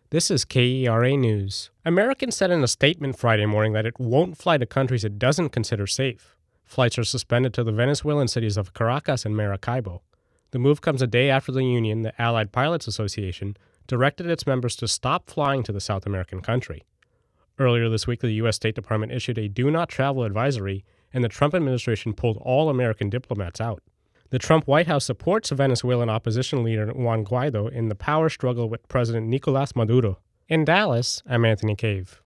This is KERA News. Americans said in a statement Friday morning that it won't fly to countries it doesn't consider safe. Flights are suspended to the Venezuelan cities of Caracas and Maracaibo. The move comes a day after the union, the Allied Pilots Association, directed its members to stop flying to the South American country. Earlier this week, the U.S. State Department issued a do not travel advisory, and the Trump administration pulled all American diplomats out. The Trump White House supports Venezuelan opposition leader Juan Guaido in the power struggle with President Nicolas Maduro. In Dallas, I'm Anthony Cave.